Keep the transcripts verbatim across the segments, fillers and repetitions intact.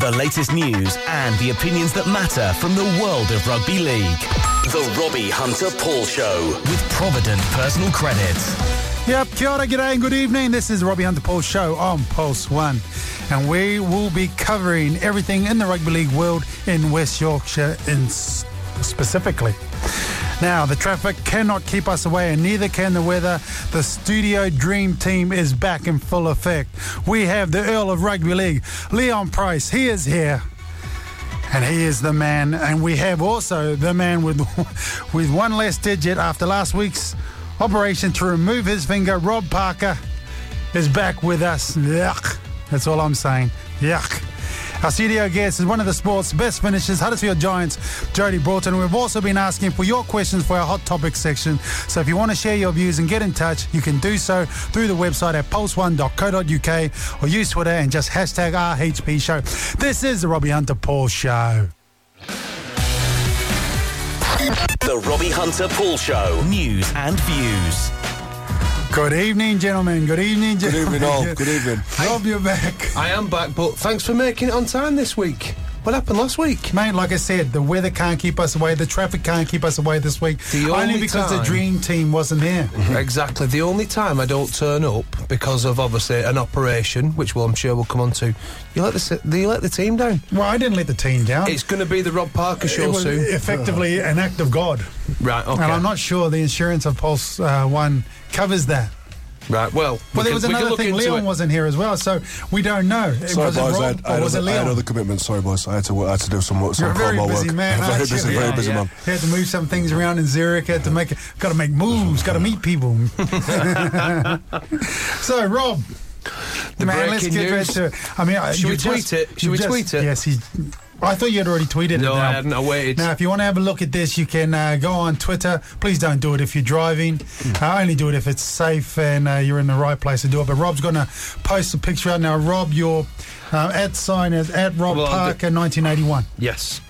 The latest news and the opinions that matter from the world of rugby league. The Robbie Hunter-Paul Show with Provident Personal Credit. Yep, kia ora, g'day and good evening. This is the Robbie Hunter-Paul Show on Pulse One. And we will be covering everything in the rugby league world in West Yorkshire in s- specifically. Now, the traffic cannot keep us away, and neither can the weather. The Studio Dream Team is back in full effect. We have the Earl of Rugby League, Leon Price. He is here, and he is the man. And we have also the man with, with one less digit after last week's operation to remove his finger. Rob Parker is back with us. Yuck. That's all I'm saying. Yuck. Our studio guest is one of the sport's best finishers, Huddersfield Giants, Jody Broughton. We've also been asking for your questions for our Hot Topics section. So if you want to share your views and get in touch, you can do so through the website at pulse one dot co dot uk or use Twitter and just hashtag R H P Show. This is the Robbie Hunter-Paul Show. The Robbie Hunter-Paul Show. News and views. Good evening, gentlemen. Good evening, Good gentlemen. evening, all. Good evening. Rob, you're back. I am back, but thanks for making it on time this week. What happened last week? Mate, like I said, the weather can't keep us away. The traffic can't keep us away this week. The only only because the time- Dream Team wasn't here. Exactly. The only time I don't turn up because of obviously an operation, which well, I'm sure we'll come on to, you let the se- you let the team down. Well, I didn't let the team down. It's going to be the Rob Parker It show was soon. effectively an act of God. Right. Okay. And I'm not sure the insurance of Pulse uh, One covers that. Right. Well, Well, we there can- was we can another look thing. into Leon it. wasn't here as well, so we don't know. Sorry, was it boys. Rob I had, I, or had was it other, I had Leon? other commitments. Sorry, boys. I had to, I had to do some, You're some a very promo busy work. man, very aren't you? busy, very Yeah, busy yeah. man. Had to move some things around in Zurich. Had to make, got to make moves. Got to meet people. So, Rob. The man, let's breaking get right news. to it. I mean, uh, Should we you tweet just- it? Should you we just- tweet it? Yes, he. I thought you had already tweeted No, it. Now. I hadn't. I waited. Now, if you want to have a look at this, you can uh, go on Twitter. Please don't do it if you're driving. Uh, only do it if it's safe and uh, you're in the right place to do it. But Rob's going to post a picture out now. Rob, your uh, at sign is at Rob Well, Parker nineteen eighty-one. Yes.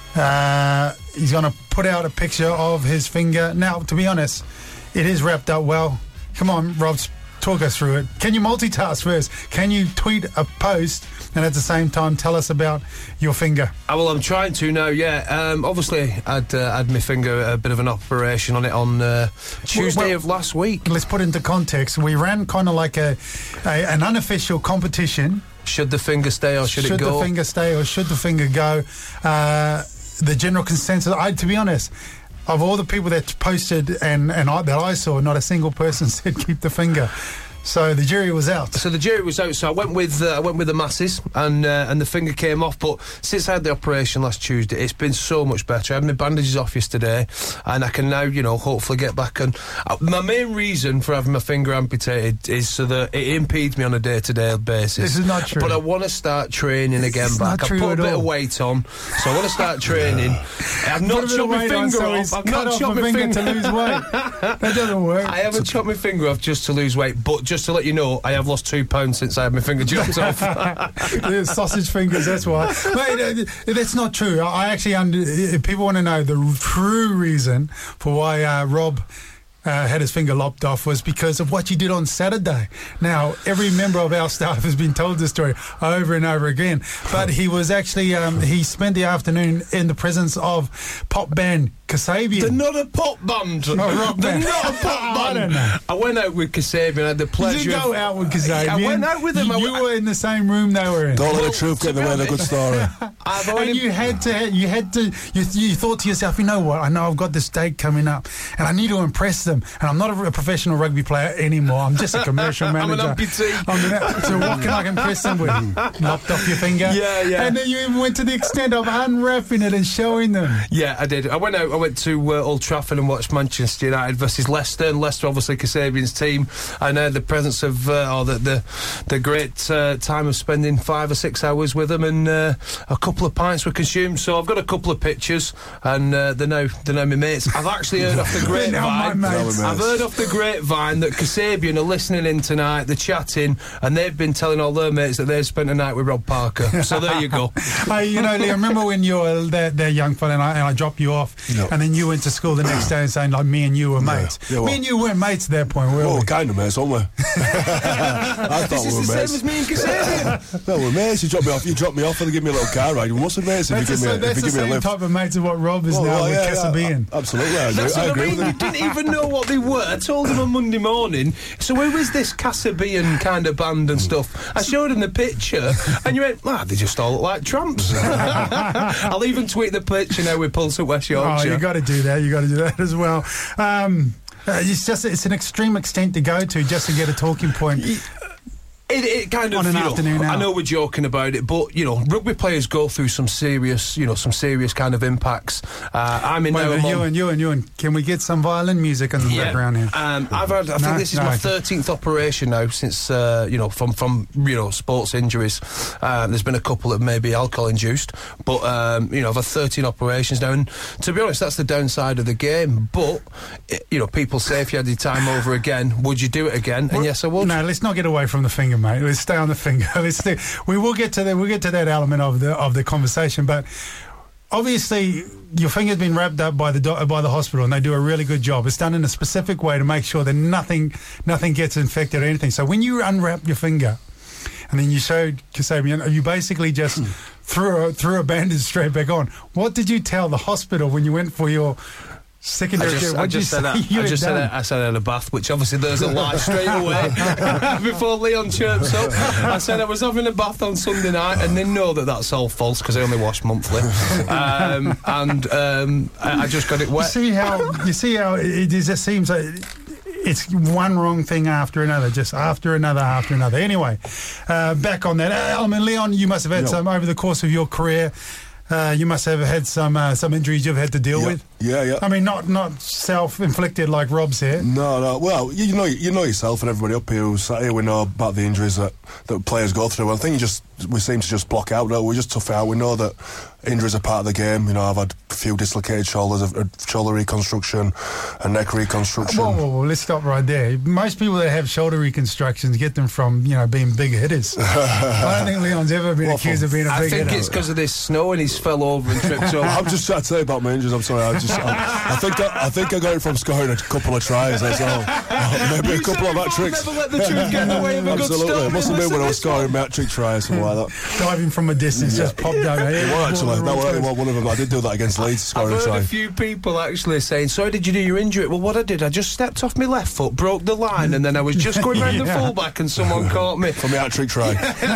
Uh, he's going to put out a picture of his finger. Now, to be honest, it is wrapped up well. Come on, Rob, talk us through it. Can you multitask first? Can you tweet a post and at the same time tell us about your finger? Oh, well, I'm trying to now, yeah. Um, obviously, I'd uh, had my finger a bit of an operation on it on uh, Tuesday well- of last week. Let's put into context. We ran kind of like a, a an unofficial competition. Should the finger stay or should, Should it go? the finger stay or should the finger go? Uh, the general consensus, I, to be honest, of all the people that posted and, and I, that I saw, not a single person said keep the finger. So the jury was out. So the jury was out. So I went with uh, I went with the masses, and uh, and the finger came off. But since I had the operation last Tuesday, it's been so much better. I had my bandages off yesterday, and I can now, you know, hopefully get back. And uh, my main reason for having my finger amputated is so that it impedes me on a day-to-day basis. This is not true. But I want to start training again It's back. not I true put a at bit all. of weight on, so I want to start training. I've Put a not bit chopped of my weight on, finger so off. he's I've cut not off chopped my my finger finger to lose weight. That doesn't work. I haven't chopped my finger off just to lose weight, but just to let you know, I have lost two pounds since I had my finger chopped off. Yeah, sausage fingers, that's why. Mate, uh, that's not true. I I actually, under, if people want to know the true reason for why uh, Rob uh, had his finger lopped off was because of what you did on Saturday. Now, every member of our staff has been told this story over and over again, but he was actually, um, he spent the afternoon in the presence of pop band Kasabian. They're not a pop band. Oh, rock They're band. not a pop I band. don't know. I went out with Kasabian. I had the You pleasure did go of... out with Kasabian. I went out with him. You, I you w- were in the same room they were in. Don't let the truth get in the way of a good story. I've already... And you had to, you had to, you, you thought to yourself, you know what? I know I've got this date coming up, and I need to impress them. And I'm not a, a professional rugby player anymore. I'm just a commercial I'm manager. an amputee. I'm an, so what can I impress them with? Lopped off your finger. Yeah, yeah. And then you even went to the extent of unwrapping it and showing them. Yeah, I did. I went out. I went to uh, Old Trafford and watched Manchester United versus Leicester. And Leicester, obviously, Kasabian's team. I know the presence of, uh, or the the, the great uh, time of spending five or six hours with them, and uh, a couple couple of pints were consumed, so I've got a couple of pictures, and uh, they're now they're now my mates. I've actually heard off the grapevine. I've heard off the grapevine that Kasabian are listening in tonight. They're chatting, and they've been telling all their mates that they've spent a night with Rob Parker. So there you go. Hey, you know, Lee, I remember when you were that, that young fella, and I, and I dropped you off, Yeah. and then you went to school the next day and saying like me and you were mates. Yeah, well- me and you weren't mates at that point, were Oh, we? kind of mates, aren't we? I thought This we is were the same mates. as me and Kasabian. No, we're mates. You drop me off. You drop me off and give me a little car ride. We must be mates if That's you the, give me, a, that's if you the give me a same lift. type of mates of what Rob is Oh, now well, with yeah, Kasabian. yeah, absolutely, I agree. That's I what I agree mean. with You it. didn't even know what they were. I told him on Monday morning. So who is this Kasabian kind of band and stuff? I showed him the picture, and you went, "Ah, they just all look like tramps." I'll even tweet the picture now with Pulse at West Oh, Yorkshire. you got to do that. You got to do that as well. Um, uh, it's just it's an extreme extent to go to just to get a talking point. It, it kind of, On an you know, afternoon I out. know we're joking about it, but you know, rugby players go through some serious, you know, some serious kind of impacts. Uh, I'm in Wait, now. wait, I'm on- you and you and you and can we get some violin music in the Yeah. background here? Um, I've had. I think No, this is no, my okay. thirteenth operation now since uh, you know from from you know sports injuries. Uh, there's been a couple that may be alcohol induced, but um, you know I've had thirteen operations now, and to be honest, that's the downside of the game. But it, you know, people say if you had your time over again, would you do it again? And yes, I would. No, let's not get away from the finger, mate. Let's stay on the finger. Let's stay. We will get to that. We'll get to that element of the of the conversation, but. Obviously, your finger's been wrapped up by the do- by the hospital, and they do a really good job. It's done in a specific way to make sure that nothing nothing gets infected or anything. So when you unwrap your finger, and then you showed Kasabian, you basically just threw a, threw a bandage straight back on. What did you tell the hospital when you went for your secondary I just, care? I What did you just said say that. you I had just said done? that, I said I had a bath, which obviously there's a lie straight away before Leon chirps up. I said I was having a bath on Sunday night, and they know that that's all false because I only wash monthly, um, and um, I, I just got it You wet. see how you see how it, it just seems like it's one wrong thing after another, just after another after another. Anyway, uh, back on that element, Leon, you must have had Yep. some over the course of your career. Uh, you must have had some uh, some injuries you've had to deal Yeah. with. Yeah, yeah. I mean, not not self-inflicted like Rob's here. No, no. Well, you, you know, you know yourself, and everybody up here who's sat here, we know about the injuries that, that players go through. I think you just we seem to just block out. No, we just tough it out. We know that injuries are part of the game. You know, I've had a few dislocated shoulders, a, a shoulder reconstruction, a neck reconstruction. Whoa, whoa, whoa, let's stop right there. Most people that have shoulder reconstructions get them from, you know, being big hitters. I don't think Leon's ever been Well, accused of being a I big think hitter. it's because of this snow and he's fell over and tripped over. I'm just trying to tell you about my injuries. I'm sorry. I just, I, I think, I, I think I got it from scoring a couple of tries. That's all. Oh, maybe You a couple said of before, hat tricks. never let the truth get in the way of a good Absolutely. story. It must have been Listen when I to was this one. scoring hat trick tries, something like that. Diving from a distance, just popped out. It was actually. That was actually one of them. I did do that against Leeds, I've scoring a heard try. a few people actually saying, so how did you do your injury? Well, what I did, I just stepped off my left foot, broke the line, and then I was just going round the Yeah. fullback and someone caught me From the hat trick try.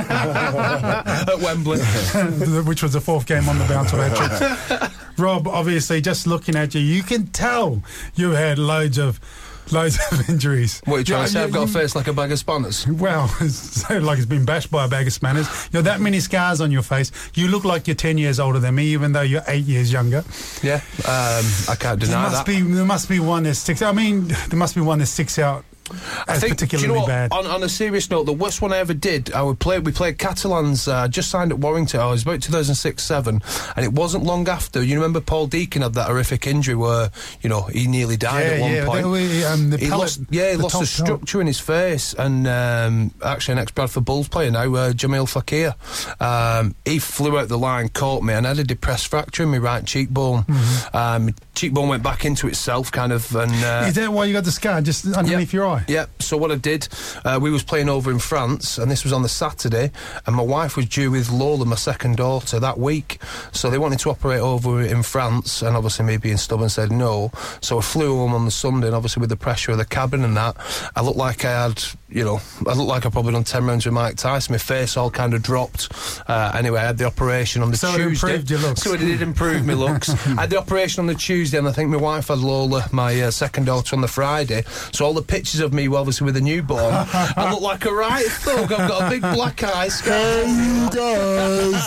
at Wembley. which was the fourth game on the bounce of hat tricks. Rob, obviously, just looking at you, you can tell you've had loads of loads of injuries. What are you trying Yeah, to say? you- I've got a you- face like a bag of spanners. Well, it's so like it's been bashed by a bag of spanners. You know, that many scars on your face. You look like you're ten years older than me, even though you're eight years younger. Yeah, um, I can't There deny must that. be there must be one that sticks. I mean, there must be one that sticks out I as think, do particularly you know what, bad. On, on a serious note, the worst one I ever did, I would play. We played Catalans. Uh, just signed at Warrington. I was about two thousand six, seven, and it wasn't long after. You remember Paul Deacon had that horrific injury where you know he nearly died yeah, at one yeah. point. they were, um, the He pellet- lost, yeah, he the lost top the pellet. structure in his face, and um, actually an ex-Bradford Bulls player now, uh, Jamil Fakir, um, he flew out the line, caught me, and I had a depressed fracture in my right cheekbone. Mm-hmm. Um, my cheekbone went back into itself, kind of, and uh, Is that why you got the scar just underneath your eye? yeah, so what I did, uh, we was playing over in France, and this was on the Saturday, and my wife was due with Lola, my second daughter, that week. So they wanted to operate over in France, and obviously me being stubborn said no. So I flew home on the Sunday, and obviously with the pressure of the cabin and that, I looked like I had, you know, I looked like I probably done ten rounds with Mike Tyson. My face all kind of dropped. Uh, anyway, I had the operation on the So it Tuesday. improved your looks. So it did improve my looks. I had the operation on the Tuesday, and I think my wife had Lola, my uh, second daughter, on the Friday. So all the pictures of me, obviously with a newborn, I look like a right thug. I've got a big black eye. Hey, you guys!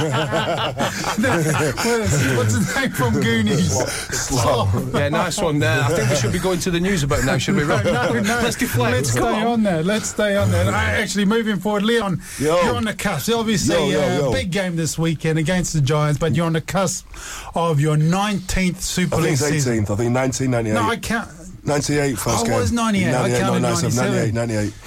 What's his name from Goonies? Slop. Yeah, nice one there. I think we should be going to the news about it now, should we, Rob? No, no. Let's deflect. Let's Come stay on. on there. Let's stay on there. Actually, moving forward, Leon, Yo. you're on the cusp. Obviously, Yo, yo, a yo. big game this weekend against the Giants, but you're on the cusp of your nineteenth Super I think League it's season. eighteenth. I think nineteen ninety-eight. No, I can't. ninety-eight first Oh, it game. was ninety-eight. I counted ninety-seven, ninety-seven. ninety-eight, ninety-eight.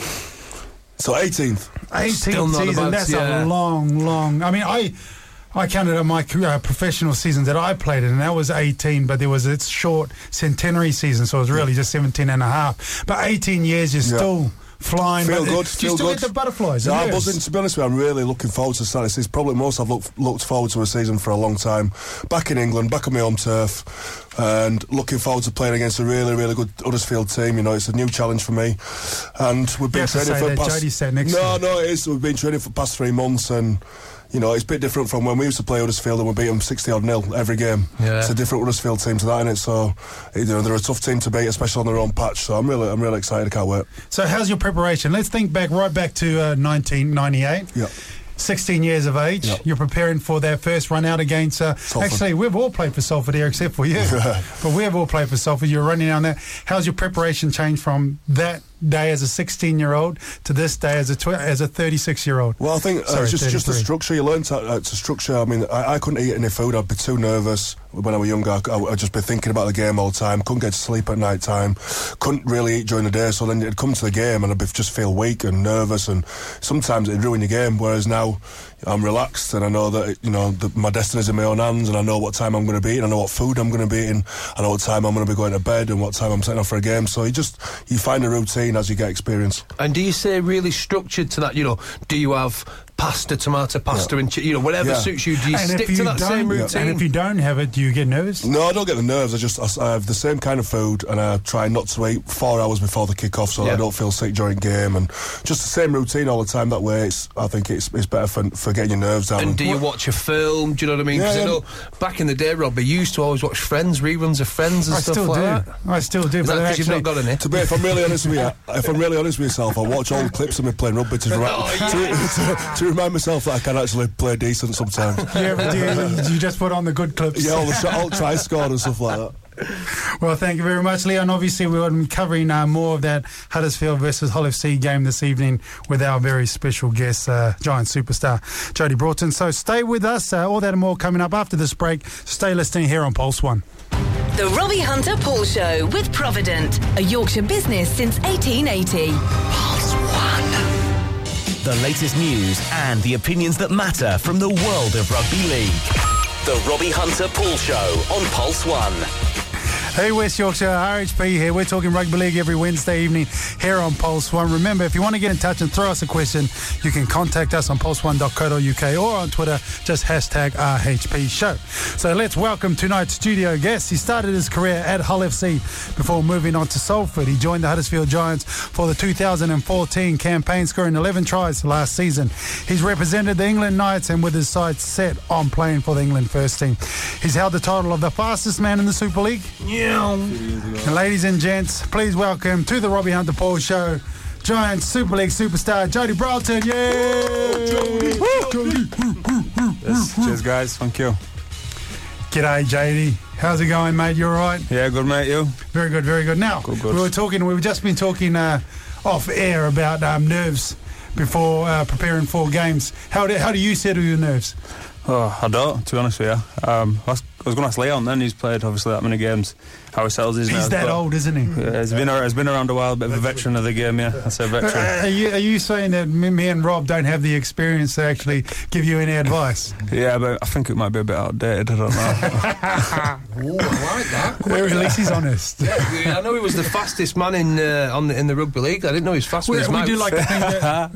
So eighteenth. eighteenth Still not season. about- That's yeah. a long, long. I mean, I. I counted on my uh, professional seasons that I played in, and that was eighteen, but there was its short centenary season, so it was really just seventeen and a half. But eighteen years, you're Yeah. still flying. Feel but good, Do you feel still good. get the butterflies? No, the I'm nerves? buzzing. To be honest with you, I'm really looking forward to Saturday. It's probably most I've looked, looked forward to a season for a long time. Back in England, back on my home turf, and looking forward to playing against a really, really good Huddersfield team. You know, it's a new challenge for me. And we've been You have to training say for that past... Jody sat next no, to you. no, it is. We've been training for the past three months and... You know, it's a bit different from when we used to play Huddersfield and we beat them sixty odd nil every game. Yeah. It's a different Huddersfield team to that, innit? So, you know, they're a tough team to beat, especially on their own patch. So I'm really, I'm really excited. I can't wait. So how's your preparation? Let's think back right back to uh, nineteen ninety-eight. Yeah. sixteen years of age. Yep. You're preparing for that first run out against... Uh, Salford. actually, we've all played for Salford here except for you. But we have all played for Salford. You're running down there. How's your preparation changed from that day as a sixteen-year-old to this day as a tw- as a thirty-six-year-old? Well, I think uh, Sorry, just just the thirty-three. structure. You learn to, uh, to structure. I mean, I, I couldn't eat any food. I'd be too nervous when I was younger. I, I'd just be thinking about the game all the time. Couldn't get to sleep at night time. Couldn't really eat during the day. So then it'd come to the game and I'd be, just feel weak and nervous, and sometimes it'd ruin your game. Whereas now I'm relaxed and I know that you know the, my destiny's in my own hands, and I know what time I'm going to be eating. I know what food I'm going to be eating. I know what time I'm going to be going to bed and what time I'm setting off for a game. So you just you find a routine as you get experience. And do you say really structured to that? You know, do you have pasta, tomato pasta, Yeah. and chi- you know whatever Yeah. suits you? Do you And if stick you to that don't- same Yeah. routine? And if you don't have it, do you get nervous? No, I don't get the nerves. I just I, I have the same kind of food, and I try not to eat four hours before the kick-off, so Yeah. I don't feel sick during game, and just the same routine all the time. That way, it's I think it's it's better for, for getting your nerves down. And do you watch a film? Do you know what I mean? Because Yeah, I yeah. know back in the day, Rob, we used to always watch Friends, reruns of Friends and I stuff still like do. that. I still do. Is but that because actually, you've not got any? To be, if I'm really honest with you, if I'm really honest with yourself, I watch old clips of me playing rugby to, Oh, to, to, to remind myself that I can actually play decent sometimes. yeah, but do you, do you just put on the good clips? Yeah, all the shot, all try score and stuff like that. Well, thank you very much, Leon. Obviously, we're going to be covering uh, more of that Huddersfield versus Hull F C game this evening with our very special guest, uh, Giant superstar, Jody Broughton. So stay with us. Uh, all that and more coming up after this break. Stay listening here on Pulse One. The Robbie Hunter Paul Show with Provident, a Yorkshire business since eighteen eighty. Pulse One. The latest news and the opinions that matter from the world of rugby league. The Robbie Hunter Paul Show on Pulse One. Hey, West Yorkshire, R H P here. We're talking rugby league every Wednesday evening here on Pulse One. Remember, if you want to get in touch and throw us a question, you can contact us on pulse one dot co dot uk or on Twitter, just hashtag R H P show. So let's welcome tonight's studio guest. He started his career at Hull F C before moving on to Salford. He joined the Huddersfield Giants for the two thousand fourteen campaign, scoring eleven tries last season. He's represented the England Knights and with his sights set on playing for the England first team. He's held the title of the fastest man in the Super League. Yeah. And ladies and gents, please welcome to the Robbie Hunter Paul Show, Giant Super League superstar Jody Broughton. Yay! Jody! Jody! Yes, cheers, guys. Thank you. G'day, J D. How's it going, mate? You all right? Yeah, good, mate. You? Very good, very good. Now, Good, good. we were talking, we've just been talking uh, off air about um, nerves before uh, preparing for games. How do, how do you settle your nerves? Oh, I don't, to be honest with you. Um, I was, I was going to ask Leon then. He's played, obviously, that many games. How he settles his nerves. He's that but- old, isn't he? Yeah, he's been, ar- he's been around a while, a bit of a veteran of the game, yeah. I say Uh, veteran. Are you, are you saying that me, me and Rob don't have the experience to actually give you any advice? Yeah, but I think it might be a bit outdated. I don't know. Oh, I like that. Well, at least he's honest. Yeah, I know he was the fastest man in uh, on the, in the rugby league. I didn't know he was fast We, with his we mouth. do like to think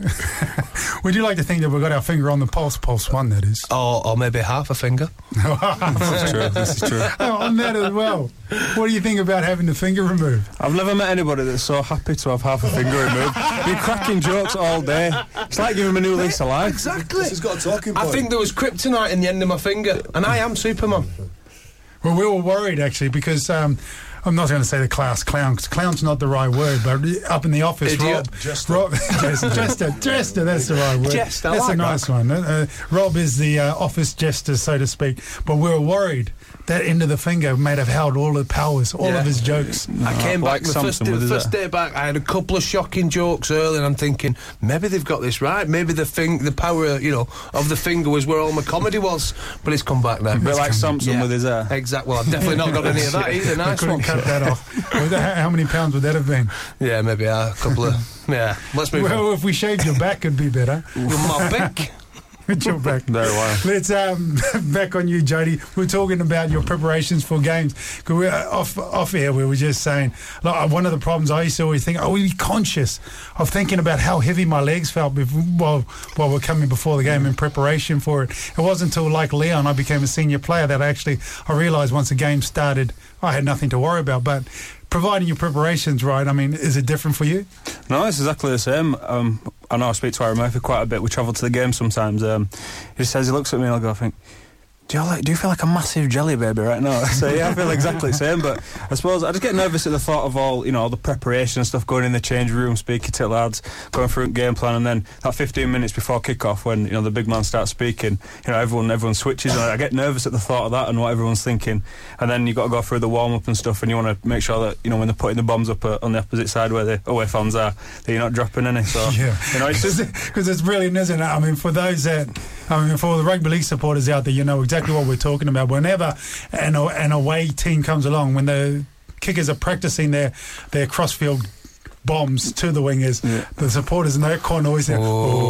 that we do like to think that we've got our finger on the pulse, pulse one. That is or, or maybe half a finger. This is true. This is true. Oh, on that as well. What do you think about having the finger removed? I've never met anybody that's so happy to have half a finger removed. Been cracking jokes all day. It's like giving him a new lease of life. Exactly. This has got a talking I point. think there was kryptonite in the end of my finger, and I am Superman. Well, we were worried actually because um, I'm not going to say the class clown, because clown's not the right word, but up in the office, Idiot. Rob, Jester. Rob jester, jester, jester, that's the right word. Jester, I that's like a nice one. Uh, Rob is the uh, office jester, so to speak. But we were worried that end of the finger might have held all the powers, all Yeah. of his jokes. I came like back the first, Samson day, with the his, first uh, day back. I had a couple of shocking jokes early, and I'm thinking maybe they've got this right. Maybe the thing, the power, you know, of the finger was where all my comedy was. But it's come back now. A bit like Samson Yeah. with his hair. Exactly. Well, I've definitely not got any of that either. I Nice couldn't one. cut that off. Well, that- How many pounds would that have been? Yeah, maybe uh, a couple of. Yeah, let's move on. Well, if we shaved your back, it'd be better. You're my pick. With your back. Very well. Let's um, back on you, Jody. We're talking about your preparations for games. 'Cause we're off off air. We were just saying, like, one of the problems I used to always think, I would be conscious of thinking about how heavy my legs felt before, while while we're coming before the game in preparation for it. It wasn't until, like Leon, I became a senior player that I actually I realised once the game started, I had nothing to worry about. But providing your preparations right, I mean, is it different for you? No, it's exactly the same. Um, I know I speak to Aaron Murphy quite a bit. We travel to the game sometimes. Um, he says, he looks at me and I'll go, I think, do you, like, do you feel like a massive jelly baby right now? So yeah, I feel exactly the same. But I suppose I just get nervous at the thought of all, you know, all the preparation and stuff, going in the change room, speaking to lads, going through a game plan, and then that fifteen minutes before kick-off when, you know, the big man starts speaking, you know, everyone everyone switches, and I get nervous at the thought of that and what everyone's thinking. And then you've got to go through the warm-up and stuff, and you want to make sure that, you know, when they're putting the bombs up uh, on the opposite side where the away fans are, that you're not dropping any. So, Yeah, you know, it's just... because it's brilliant, isn't it? I mean, for those that, I mean, for the rugby league supporters out there, you know exactly what we're talking about. Whenever an, an away team comes along, when the kickers are practicing their their crossfield bombs to the wingers, Yeah. the supporters in that corner always say,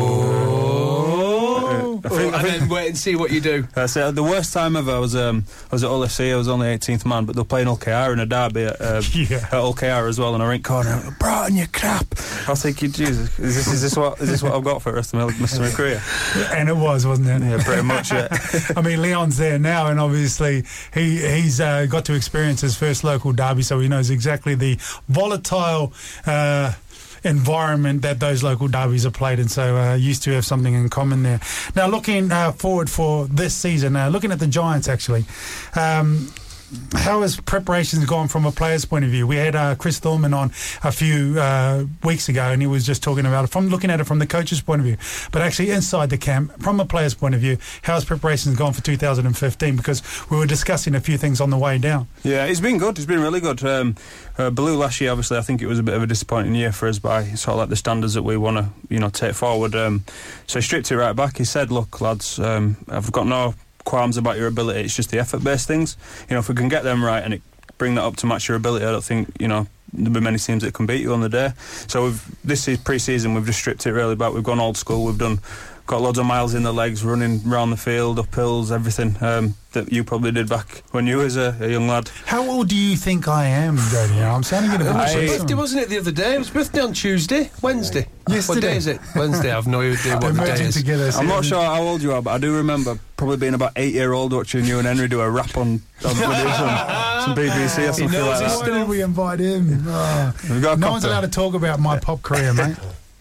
Oh. I think, I And think then wait and see what you do. That's it. The worst time ever was um, I was at Hull F C. I was only eighteenth man, but they were playing Hull K R in a derby at, uh, Yeah. at Hull K R as well, and I went corner. I went, Broughton, you crap! I was thinking, Jesus, is this, is this what is this what I've got for the rest of my, rest of my career? and it was, wasn't it? Yeah, pretty much. Yeah. I mean, Leon's there now, and obviously he he's uh, got to experience his first local derby, so he knows exactly the volatile Uh, environment that those local derbies are played in, so uh, used to have something in common there. Now, looking uh, forward for this season, uh, looking at the Giants, actually, um, how has preparations gone from a player's point of view? We had uh, Chris Thorman on a few uh, weeks ago, and he was just talking about it from looking at it from the coach's point of view, but actually inside the camp, from a player's point of view, how has preparations gone for two thousand fifteen? Because we were discussing a few things on the way down. Yeah, it's been good. It's been really good. Um, uh, Baloo last year, obviously, I think it was a bit of a disappointing year for us by sort of like the standards that we want to, you know, take forward. Um, so he stripped it right back. He said, "Look, lads, um, I've got no qualms about your ability. It's just the effort-based things. You know, if we can get them right and it, bring that up to match your ability, I don't think, you know, there'll be many teams that can beat you on the day." So we've, this is pre-season. We've just stripped it really back. We've gone old school. We've done. Got loads of miles in the legs, running around the field, up hills, everything um, that you probably did back when you was a, a young lad. How old do you think I am, Jody? I'm sounding a bit It was I- your short. birthday, wasn't it, the other day? It was birthday on Tuesday? Wednesday? Yesterday. What day is it? Wednesday. I've no idea what They're the day merging is. together. I'm not sure how old you are, but I do remember probably being about eight year old watching you and Henry do a rap on, on some, some B B C or something knows like his that. Why did we invite him? Oh. We've got a No one's copper. allowed to talk about my pop career, mate.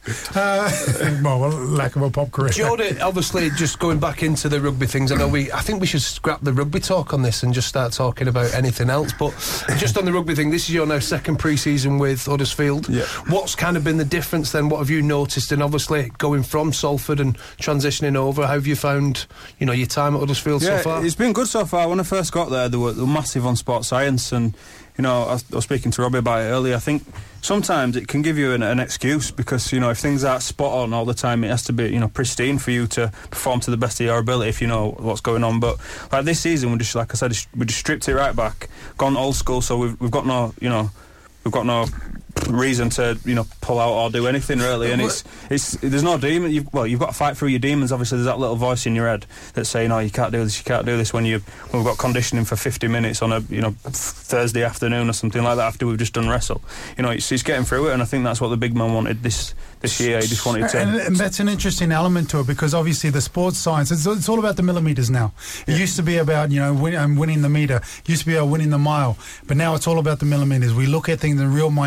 Uh, well, well, lack of a pop career. Jody, obviously, just going back into the rugby things, I know we. I think we should scrap the rugby talk on this and just start talking about anything else. But just on the rugby thing, this is your now second pre-season with Huddersfield. Yeah. What's kind of been the difference then? What have you noticed? And obviously, going from Salford and transitioning over, how have you found, you know, your time at Huddersfield Yeah, so far? it's been good so far. When I first got there, they were, they were massive on sports science, and you know, I was, I was speaking to Robbie about it earlier. I think sometimes it can give you an, an excuse because, you know, if things aren't spot on all the time, it has to be, you know, pristine for you to perform to the best of your ability if you know what's going on. But like this season, we just, like I said, we just stripped it right back, gone old school. So we've we've got no, you know, we've got no reason to, you know, pull out or do anything really, and it's it's there's no demon. You've, well, you've got to fight through your demons. Obviously, there's that little voice in your head that's saying, "Oh, you can't do this, you can't do this." When you when we've got conditioning for fifty minutes on a, you know, Thursday afternoon or something like that after we've just done wrestle, you know, it's, it's getting through it, and I think that's what the big man wanted this this year. He just wanted to. And, and that's an interesting element to it because obviously the sports science, it's, it's all about the millimetres now. It Yeah. used to be about, you know, win, um, winning the metre, it used to be about winning the mile, but now it's all about the millimetres. We look at things in real minute, and when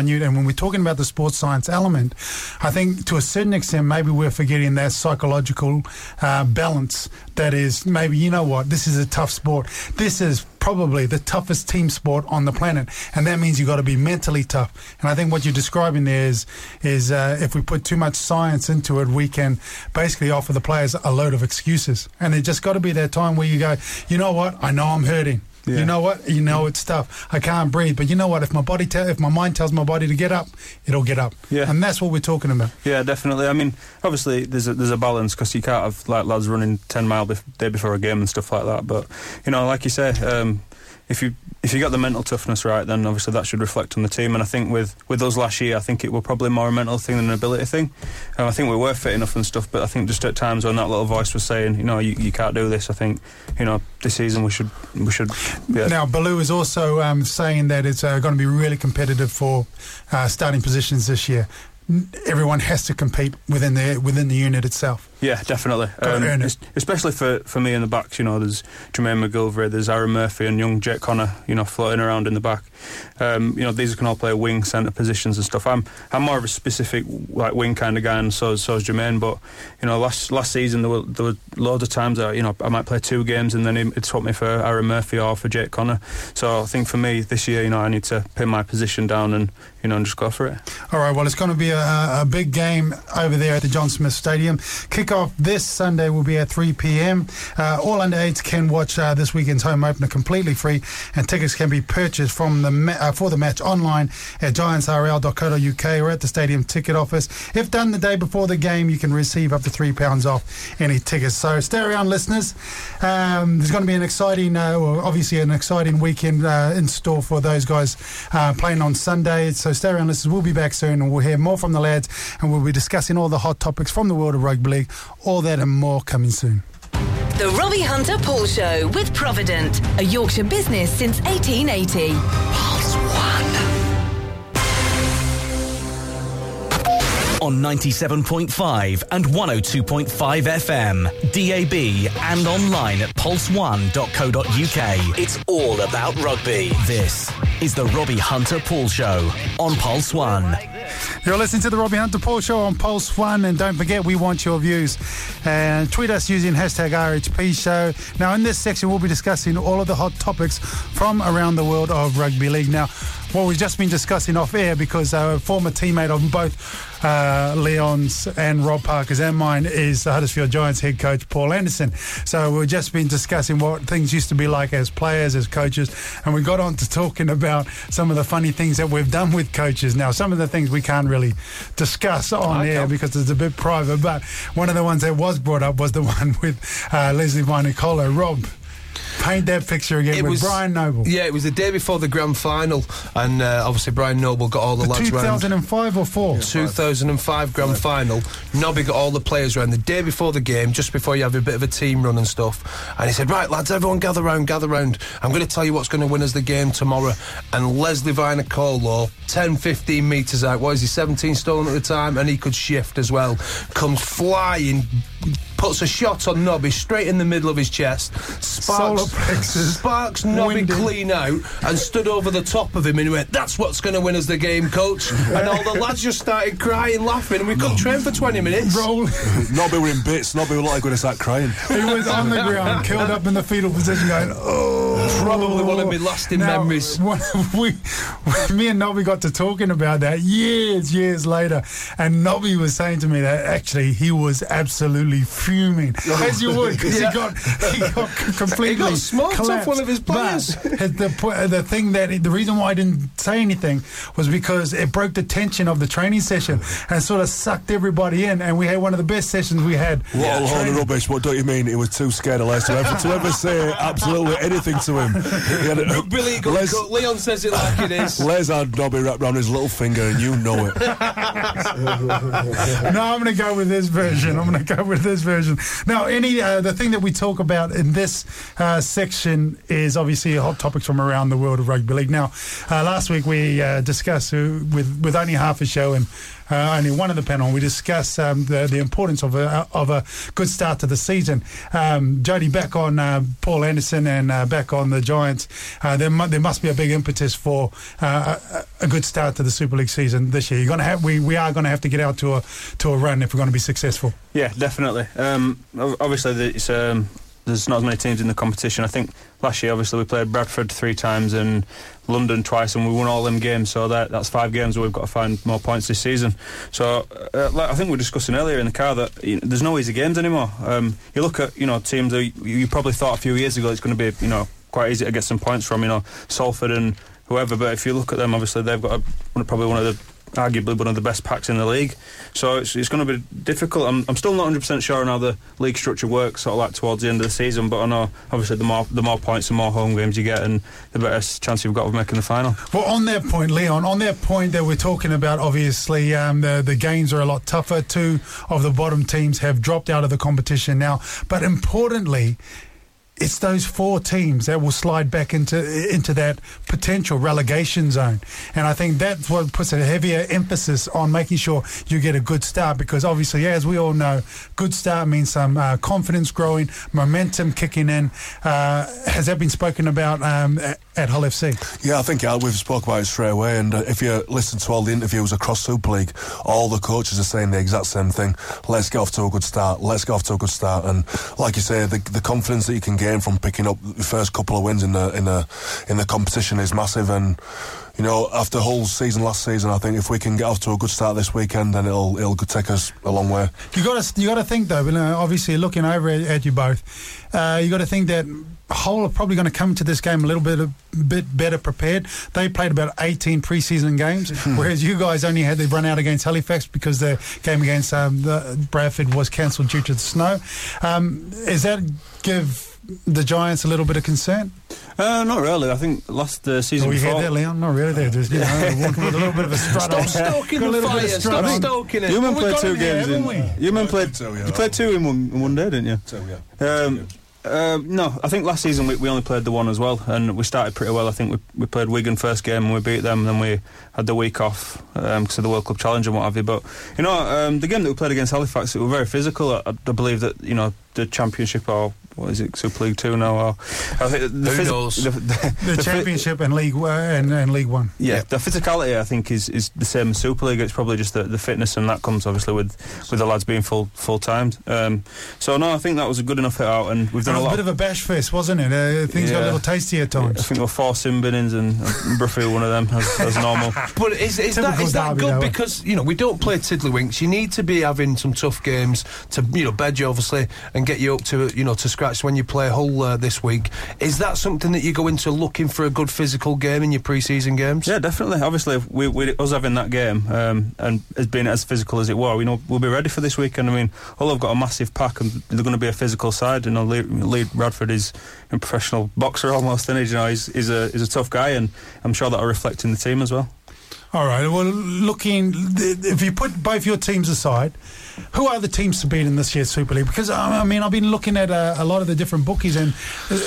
we're talking about the sports science element, I think to a certain extent maybe we're forgetting that psychological uh, balance that is maybe, you know what, this is a tough sport. This is probably the toughest team sport on the planet, and that means you've got to be mentally tough. And I think what you're describing there is, is uh, if we put too much science into it, we can basically offer the players a load of excuses. And there's just got to be that time where you go, you know what, I know I'm hurting. Yeah. You know what? You know it's tough. I can't breathe. But you know what? If my body, te- if my mind tells my body to get up, it'll get up. Yeah. And that's what we're talking about. Yeah, definitely. I mean, obviously there's a, there's a balance because you can't have like lads running ten mile bef- day before a game and stuff like that. But you know, like you say, um, if you if you got the mental toughness right, then obviously that should reflect on the team. And I think with, with us last year, I think it was probably more a mental thing than an ability thing. Um, I think we were fit enough and stuff, but I think just at times when that little voice was saying, you know, you, you can't do this, I think, you know, this season we should we should. Yeah. Now, Baloo is also um, saying that it's uh, going to be really competitive for uh, starting positions this year. Everyone has to compete within the within the unit itself. Yeah, definitely. Um, es- especially for, for me in the backs, you know, there's Jermaine McGilvray, there's Aaron Murphy and young Jake Connor, you know, floating around in the back. Um, you know, these can all play wing, centre positions and stuff. I'm I'm more of a specific like wing kind of guy, and so so is Jermaine. But you know, last last season there were there were loads of times that you know I might play two games and then it, it swapped me for Aaron Murphy or for Jake Connor. So I think for me this year, you know, I need to pin my position down and you know and just go for it. All right. Well, it's going to be a, a big game over there at the John Smith Stadium. Kick-off this Sunday will be at three p.m. Uh, all under eights can watch uh, this weekend's home opener completely free, and tickets can be purchased from the ma- uh, for the match online at giants r l dot co dot u k or at the stadium ticket office. If done the day before the game, you can receive up to three pounds off any tickets. So stay around, listeners. Um, there's going to be an exciting, uh, well, obviously an exciting weekend uh, in store for those guys uh, playing on Sunday. So stay around, listeners. We'll be back soon, and we'll hear more from the lads, and we'll be discussing all the hot topics from the world of rugby league. All that and more coming soon. The Robbie Hunter Paul Show with Provident, a Yorkshire business since eighteen eighty. Pulse One. On ninety-seven point five and one oh two point five F M, D A B and online at pulse one dot co dot u k. It's all about rugby. This is the Robbie Hunter Paul Show on Pulse One. You're listening to the Robbie Hunter Paul Show on Pulse One, and don't forget, we want your views. And tweet us using hashtag R H P Show. Now, in this section, we'll be discussing all of the hot topics from around the world of rugby league. Now, what we've just been discussing off air, because a former teammate of both uh, Leon's and Rob Parker's and mine is the Huddersfield Giants head coach Paul Anderson. So we've just been discussing what things used to be like as players, as coaches, and we got on to talking about some of the funny things that we've done with coaches. Now, some of the things we can't really discuss on I air can't. because it's a bit private, but one of the ones that was brought up was the one with uh, Leslie Vainicolo. Rob, paint that picture again It with was- Brian Noble. Yeah, it was the day before the grand final, and uh, obviously Brian Noble got all the, The lads round. two thousand five or four? two thousand five grand final. Nobby got all the players around the day before the game, just before you have a bit of a team run and stuff. And he said, right, lads, everyone gather round, gather round. I'm going to tell you what's going to win us the game tomorrow. And Leslie Vainicolo, ten, fifteen metres out, what is he, seventeen stone at the time, and he could shift as well, comes flying, puts a shot on Nobby straight in the middle of his chest. Solar Sparks, plexus. sparks Nobby Winded. clean out and stood over the top of him and he went, that's what's going to win us the game, coach. And all the lads just started crying, laughing, and we couldn't train for twenty minutes. Roll. Nobby were in bits. Nobby were like going to start crying. He was on the ground, curled up in the fetal position, going, oh. Probably one of my lasting Now, memories. One, we, me and Nobby got to talking about that years, years later, and Nobby was saying to me that actually he was absolutely fuming, as you would, because Yeah. he got he got completely He got smoked off collapsed. one of his players. But the po- the thing that the reason why I didn't say anything was because it broke the tension of the training session and sort of sucked everybody in, and we had one of the best sessions we had. What a load of rubbish. What don't you mean? He was too scared of Les to ever, to ever say absolutely anything to him. He had a- Rugby League Les, uncut. Leon says it like it is. Les had Nobby wrapped around his little finger, and you know it. No, I'm going to go with this version. I'm going to go with this version. Now, any uh, the thing that we talk about in this uh, section is obviously hot topics from around the world of rugby league. Now, uh, last week we uh, discussed uh, with with only half a show, and uh, only one in the panel. We discuss um, the, the importance of a, of a good start to the season. Um, Jody, back on uh, Paul Anderson and uh, back on the Giants. Uh, there, mu- there must be a big impetus for uh, a, a good start to the Super League season this year. You're going to have we, we are going to have to get out to a to a run if we're going to be successful. Yeah, definitely. Um, obviously, it's. Um, There's not as many teams in the competition. I think last year, obviously, we played Bradford three times and London twice, and we won all them games. So that that's five games where we've got to find more points this season. So uh, like I think we were discussing earlier in the car that you know, there's no easy games anymore. Um, you look at you know teams that you, you probably thought a few years ago it's going to be you know quite easy to get some points from. You know Salford and whoever. But if you look at them, obviously they've got a, probably one of the arguably one of the best packs in the league, so it's, it's going to be difficult. I'm, I'm still not one hundred percent sure on how the league structure works, sort of like towards the end of the season. But I know obviously the more the more points and more home games you get, and the better chance you've got of making the final. Well, on that point, Leon, on that point that we're talking about, obviously um, the the games are a lot tougher. Two of the bottom teams have dropped out of the competition now, but importantly, it's those four teams that will slide back into into that potential relegation zone. And I think that's what puts a heavier emphasis on making sure you get a good start, because obviously, as we all know, good start means some uh, confidence growing, momentum kicking in. Uh, has that been spoken about um, at, at Hull F C? Yeah, I think uh, we've spoke about it straight away, and uh, if you listen to all the interviews across Super League, all the coaches are saying the exact same thing. Let's get off to a good start. Let's get off to a good start. And like you say, the, the confidence that you can get from picking up the first couple of wins in the in the in the competition is massive. And you know, after Hull's season last season, I think if we can get off to a good start this weekend, then it'll it'll take us a long way. You got to you got to think though. You know, obviously, looking over at, at you both, uh, you got to think that Hull are probably going to come to this game a little bit a bit better prepared. They played about eighteen pre-season games, whereas you guys only had to run out against Halifax because the game against um, the Bradford was cancelled due to the snow. Um, is that give the Giants a little bit of concern? Uh, not really. I think last uh, season oh, you before... heard that, Leon? Not really. They're just, you know, walking with a little bit of a strut on. Stop stoking the fire. Stop stoking it. You men played two here, games in... we? You men played, two, yeah, you played two in one, in one day, didn't you? Two, yeah. Um, uh, no, I think last season we, we only played the one as well, and we started pretty well. I think we, we played Wigan first game and we beat them, and then we had the week off um, because of the World Cup Challenge and what have you. But, you know, um, the game that we played against Halifax, it was very physical. I, I believe that, you know, the Championship or... what is it, Super League Two now? Or, I think the Who phys- knows? The, the, The the Championship and League uh, and, and League One. Yeah, Yeah. the physicality I think is, is the same as Super League. It's probably just the, the fitness, and that comes obviously with, with the lads being full full timed. Um, so no, I think that was a good enough hit out, and we've done It was a lot. a bit of a bash fest, wasn't it? Uh, things got a Yeah. little tasty at I times. think there were four sim binnings, and, and Bruffield one of them as, as normal. But is, is that Typical is that derby, good? though. Because you know we don't play tiddlywinks. You need to be having some tough games to you know bed you obviously and get you up to you know to scratch when you play Hull uh, this week. Is that something that you go into looking for a good physical game in your pre-season games? Yeah, definitely. Obviously, we, we us having that game um, and as being as physical as it was, we know we'll be ready for this weekend. I mean, Hull have got a massive pack, and they're going to be a physical side. You know, Lee, Lee Radford is a professional boxer almost, and you know, he's, he's a he's a tough guy, and I'm sure that'll reflect in the team as well. All right. Well, looking, if you put both your teams aside, who are the teams to beat in this year's Super League? Because I mean, I've been looking at uh, a lot of the different bookies and uh,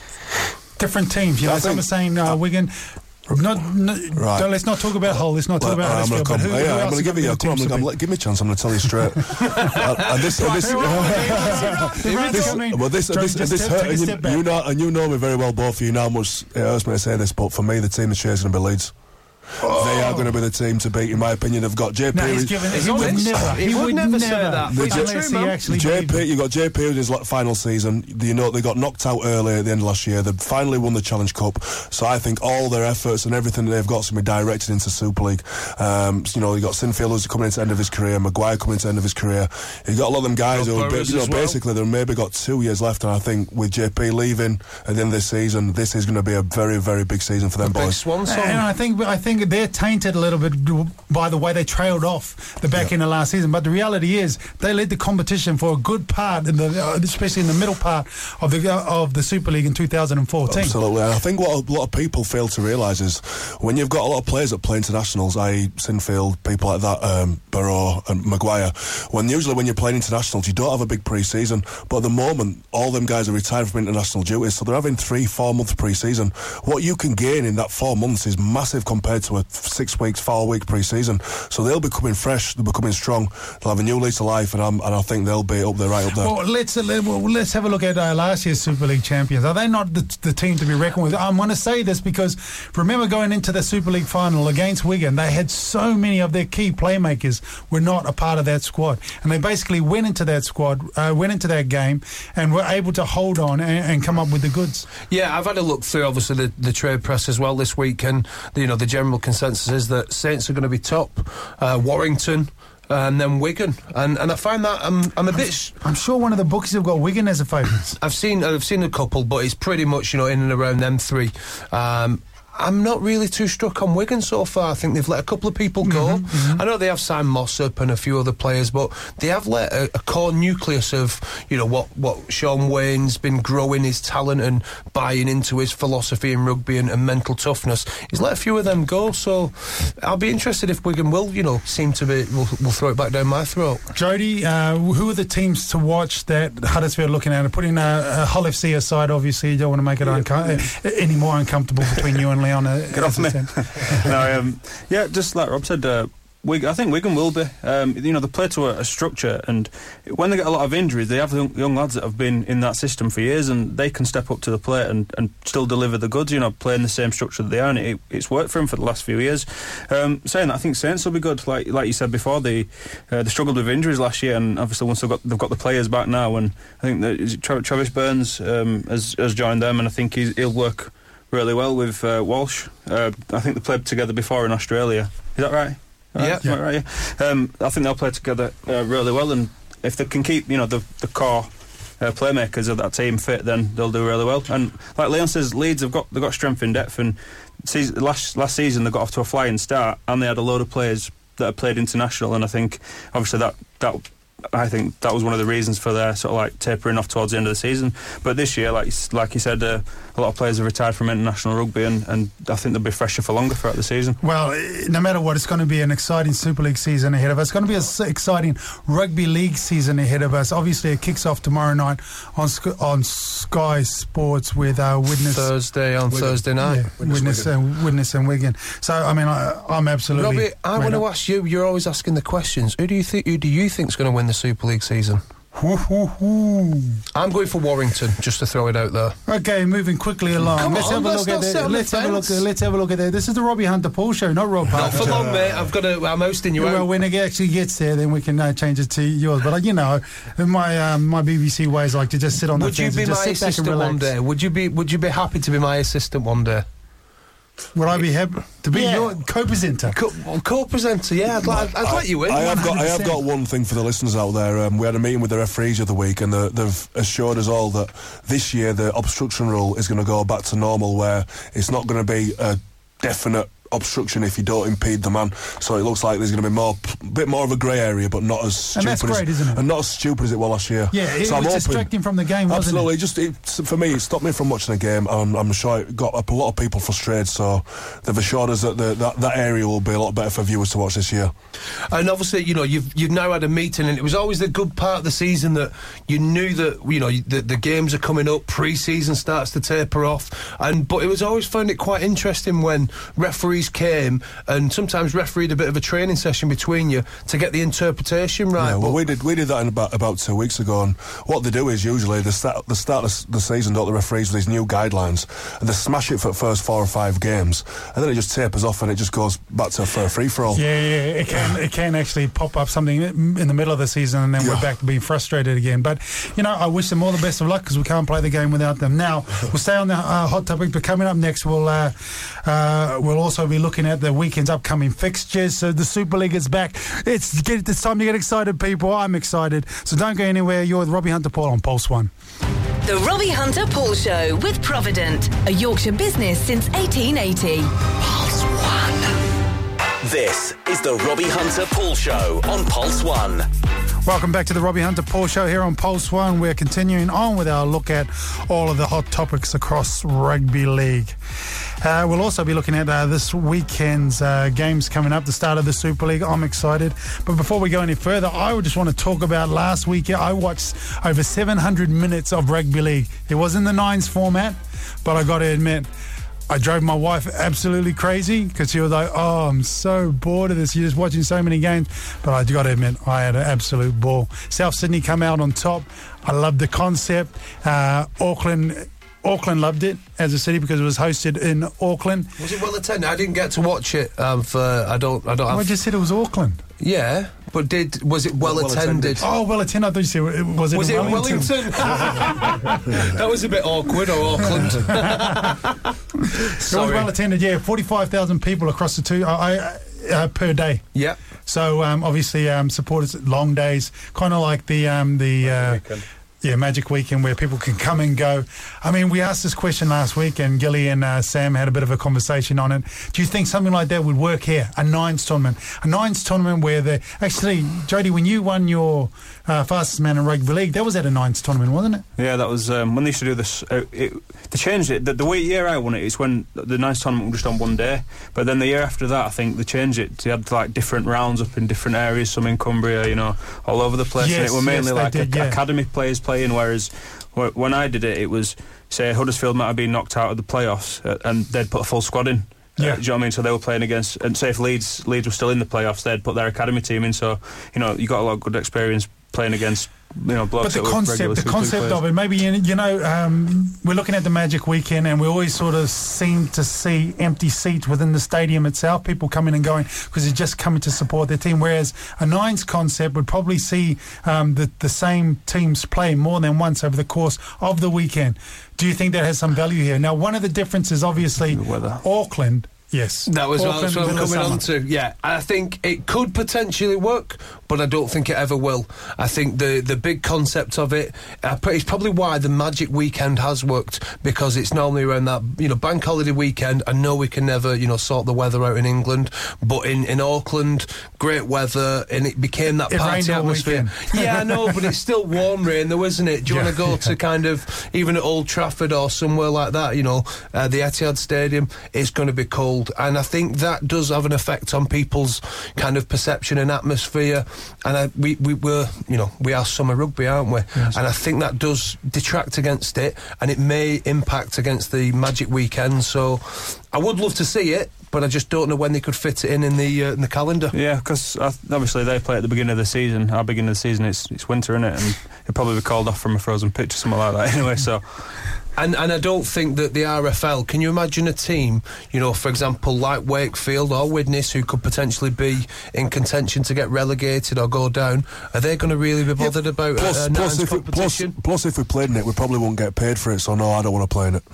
different teams. You know, I some think- are saying uh, Wigan. Not, no, Right. don't, let's not talk about Hull. Let's not talk Well, about I'm Huddersfield. going But to who, come. who Yeah, I'm else going to are give you. the a Come on, teams to I'm, beat? let- give me a chance. I'm going to tell you straight. uh, and this, and this, Who are they? this, I mean, well, this, sorry, this, just this take- hurt, take a and step you, back. you know, and you know me very well, both of you know how much it hurts me to say this, but for me, the team this year is going to be Leeds. Oh. They are going to be the team to beat, in my opinion. They've got J P. No, he's given. He's He would honest. never. He would never say that, but he's Unless a he true man. actually J believed it. P, you got J P in his like, final season. You know they got knocked out early at the end of last year. They finally won the Challenge Cup. So I think all their efforts and everything they've got to be directed into Super League. Um, you know, you got Sinfield who's coming into the end of his career, Maguire coming into the end of his career. You got a lot of them guys Got who, are, Burrows you know, as well. basically they've maybe got two years left. And I think with J P leaving at the end of this season, this is going to be a very, very big season for them Big boys. swan song. And I think I think they're tainted a little bit by the way they trailed off the back Yeah. end of last season. But the reality is they led the competition for a good part, in the, uh, especially in the middle part of the uh, of the Super League in two thousand fourteen. Absolutely. And I think what a lot of people fail to realise is when you've got a lot of players that play internationals, that is. Sinfield, people like that, um, Burrow and Maguire, when usually when you're playing internationals, you don't have a big pre-season. But at the moment, all them guys are retired from international duties, so they're having three, four months pre-season. What you can gain in that four months is massive compared straight to a six weeks, four week pre-season. So they'll be coming fresh, they'll be coming strong, they'll have a new lease of life, and, I'm, and I think they'll be up there, right up there. Well, let's uh, let, well, let's have a look at uh, last year's Super League champions. Are they not the, the team to be reckoned with? I'm going to say this because remember going into the Super League final against Wigan, they had so many of their key playmakers were not a part of that squad, and they basically went into that squad, uh, went into that game, and were able to hold on and, and come up with the goods. Yeah, I've had a look through obviously the, the trade press as well this week, and you know the general consensus is that Saints are going to be top, uh, Warrington, and then Wigan, and and I find that I'm I'm a bit. Sh- I'm sure one of the bookies have got Wigan as a favourite. I've seen I've seen a couple, but it's pretty much you know in and around them three. Um, I'm not really too struck on Wigan so far. I think they've let a couple of people go. Mm-hmm, mm-hmm. I know they have signed Mossop and a few other players, but they have let a, a core nucleus of, you know, what, what Sean Wayne's been growing his talent and buying into his philosophy in rugby and, and mental toughness. He's let a few of them go, so I'll be interested if Wigan will, you know, seem to be, will, will throw it back down my throat. Jody, uh, who are the teams to watch that Huddersfield are looking at? Putting uh, uh, Hull F C aside, obviously, you don't want to make it yeah. unco- uh, any more uncomfortable between you and Leon. Uh, Get off me. no, um, yeah, just like Rob said, uh, Wig- I think Wigan will be. Um, you know, they play to a, a structure, and when they get a lot of injuries, they have young, young lads that have been in that system for years, and they can step up to the plate and, and still deliver the goods, you know, playing the same structure that they are, and it, it's worked for them for the last few years. Um, saying that, I think Saints will be good. Like like you said before, they uh, they struggled with injuries last year, and obviously once they've got, they've got the players back now, and I think that is it Tra- Travis Burns um, has, has joined them, and I think he's, he'll work really well with uh, Walsh. Uh, I think they played together before in Australia. Is that right? Right, yeah, yeah. Right, yeah. Um, I think they'll play together uh, really well, and if they can keep, you know, the the core uh, playmakers of that team fit, then they'll do really well. And like Leon says, Leeds have got they've got strength in depth, and season, last last season they got off to a flying start, and they had a load of players that had played international, and I think obviously that that. I think that was one of the reasons for their sort of like tapering off towards the end of the season. But this year, like like you said, uh, a lot of players have retired from international rugby, and, and I think they'll be fresher for longer throughout the season. Well, no matter what, it's going to be an exciting Super League season ahead of us. It's going to be an exciting Rugby League season ahead of us. Obviously, it kicks off tomorrow night on on Sky Sports with uh, Widnes. Thursday on Wigan. Thursday night. Yeah, Widnes, and, Widnes and Wigan. So, I mean, I, I'm absolutely... Robbie, I want to ask you, you're always asking the questions. Who do you think? Who do you think's going to win the Super League season? Hoo, hoo, hoo. I'm going for Warrington, just to throw it out there. Okay, moving quickly along. Come let's on, have a let's look not at sit it. on the Let's have a look. fence. Let's have a look at it. This is the Robbie Hunter Paul show, not Rob Not Parker. for long, mate. I've got to. I'm hosting you Well, out. when it actually gets there, then we can uh, change it to yours. But uh, you know, my um, my B B C ways like to just sit on the Would you fence be and just my sit back and assistant relax. one day? Would you be? Would you be happy to be my assistant one day? Would I be happy to be Yeah. your co-presenter? Co- co-presenter, yeah. I'd, like, I'd let you in. I have got I have one hundred percent. got one thing for the listeners out there. Um, we had a meeting with the referees the other week, and the, they've assured us all that this year the obstruction rule is going to go back to normal, where it's not going to be a definite obstruction if you don't impede the man. So it looks like there's going to be more, a bit more of a grey area, but not as stupid. And that's great, as, isn't it? And not as stupid as it was last year. Yeah, it so was I'm distracting from the game, wasn't Absolutely. it? Just it, for me, it stopped me from watching the game. And I'm sure it got a lot of people frustrated. So they've assured us that the, that that area will be a lot better for viewers to watch this year. And obviously, you know, you've you've now had a meeting, and it was always the good part of the season that you knew that, you know, the, the games are coming up, pre-season starts to taper off, and but it was always found it quite interesting when referees came, and sometimes refereed a bit of a training session between you to get the interpretation right. Yeah, well, but we did we did that in about about two weeks ago, and what they do is usually the start the start of the season, don't the referees with these new guidelines, and they smash it for the first four or five games, and then it just tapers off, and it just goes back to a free for all. Yeah, yeah, it can it can actually pop up something in the middle of the season, and then Yeah. we're back to being frustrated again. But you know, I wish them all the best of luck, because we can't play the game without them. Now we'll stay on the uh, hot topic, but coming up next, we'll uh, uh, we'll also be looking at the weekend's upcoming fixtures. So the Super League is back. It's get, it's time to get excited, people. I'm excited. So don't go anywhere. You're with Robbie Hunter Paul on Pulse One. The Robbie Hunter Paul Show with Provident, a Yorkshire business since eighteen eighty. Pulse One. This is the Robbie Hunter Paul Show on Pulse One. Welcome back to the Robbie Hunter Paul Show here on Pulse One. We're continuing on with our look at all of the hot topics across Rugby League. Uh, we'll also be looking at uh, this weekend's uh, games coming up, the start of the Super League. I'm excited. But before we go any further, I would just want to talk about last week. I watched over seven hundred minutes of Rugby League. It was in the nines format, but I got to admit, I drove my wife absolutely crazy because she was like, oh, I'm so bored of this. You're just watching so many games. But I got to admit, I had an absolute ball. South Sydney come out on top. I loved the concept. Uh, Auckland... Auckland loved it as a city because it was hosted in Auckland. Was it well attended? I didn't get to watch it. Um, for I don't. I don't. Have... I just said it was Auckland. Yeah, but did was it well, well attended? attended? Oh, well attended. I thought you said it was it. Was in it Wellington? Wellington? That was a bit awkward. Or Auckland. It was well attended. Yeah, forty-five thousand people across the two uh, uh, per day. Yeah. So um, obviously, um, supporters long days, kind of like the um, the. Uh, Yeah, Magic Weekend where people can come and go. I mean, we asked this question last week and Gilly and uh, Sam had a bit of a conversation on it. Do you think something like that would work here? A nines tournament. A nines tournament where the... Actually, Jody, when you won your uh, fastest man in rugby league, that was at a nines tournament, wasn't it? Yeah, that was... Um, when they used to do this... Uh, it, they changed it. The, the way, year I won it is when the nines tournament was just on one day. But then the year after that, I think they changed it. They had like different rounds up in different areas, some in Cumbria, you know, all over the place. Yes, and it were mainly yes, like did, a, yeah. academy players playing, whereas wh- when I did it, it was, say, Huddersfield might have been knocked out of the playoffs uh, and they'd put a full squad in. Yeah. Uh, do you know what I mean? So they were playing against, and say if Leeds Leeds were still in the playoffs, they'd put their academy team in. So, you know, you got a lot of good experience playing against, you know, blokes. But the that concept, were the concept of it, maybe, you know, um, we're looking at the Magic Weekend and we always sort of seem to see empty seats within the stadium itself, people coming and going because they're just coming to support their team, whereas a nines concept would probably see um, the, the same teams play more than once over the course of the weekend. Do you think that has some value here? Now, one of the differences, obviously, Auckland... Yes. That was Auckland, what I was coming summer. on to. Yeah, I think it could potentially work, but I don't think it ever will. I think the the big concept of it, uh, it's probably why the Magic Weekend has worked, because it's normally around that, you know, bank holiday weekend. I know we can never, you know, sort the weather out in England, but in, in Auckland, great weather, and it became that it party atmosphere. Yeah, I know, but it's still warm rain though, isn't it? Do you yeah, want to go yeah. to kind of, even at Old Trafford or somewhere like that, you know, uh, the Etihad Stadium, it's going to be cold. And I think that does have an effect on people's kind of perception and atmosphere. And I, we, we were, you know, we are summer rugby, aren't we? Yes. And I think that does detract against it, and it may impact against the Magic Weekend. So I would love to see it, but I just don't know when they could fit it in in the uh, in the calendar. Yeah, because uh, obviously they play at the beginning of the season. Our beginning of the season, it's it's winter, isn't it? And it'll probably be called off from a frozen pitch or something like that anyway, so... And and I don't think that the R F L, can you imagine a team, you know, for example, like Wakefield or Widnes, who could potentially be in contention to get relegated or go down, are they going to really be bothered yeah, about plus, a, a plus, nines if we, plus, competition? plus if we played in it, we probably won't get paid for it, so no, I don't want to play in it.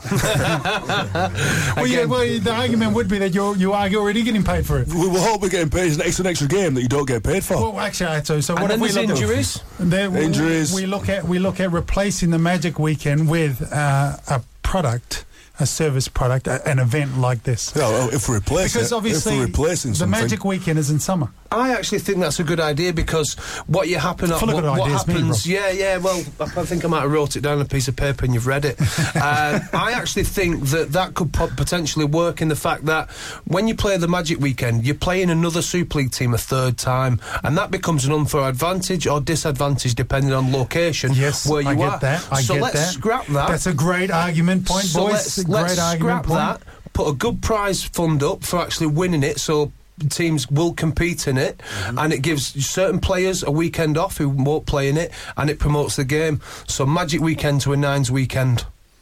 well, yeah, well, the argument would be that you're, you are already getting paid for it. We will hope we're getting paid. It's an extra, an extra game that you don't get paid for. Well, actually, so, so and what then if we there's look injuries? At, there, we, injuries. We look at, we look at replacing the Magic Weekend with uh, a product, a service product, a, an event like this. Yeah, well, if we replace because it, obviously if we're replacing the something. Magic Weekend is in summer. I actually think that's a good idea, because what you happen Full what, of good what ideas, happens me, yeah yeah well I think I might have wrote it down on a piece of paper and you've read it. uh, I actually think that that could po- potentially work in the fact that when you play the Magic Weekend, you're playing another Super League team a third time, and that becomes an unfair advantage or disadvantage depending on location. Yes, where you I get are. that I so get let's that. scrap that. That's a great argument point, so boys. let's, a great let's argument scrap point. that, put a good prize fund up for actually winning it, so teams will compete in it, mm-hmm. and it gives certain players a weekend off who won't play in it, and it promotes the game. So Magic Weekend to a nines weekend.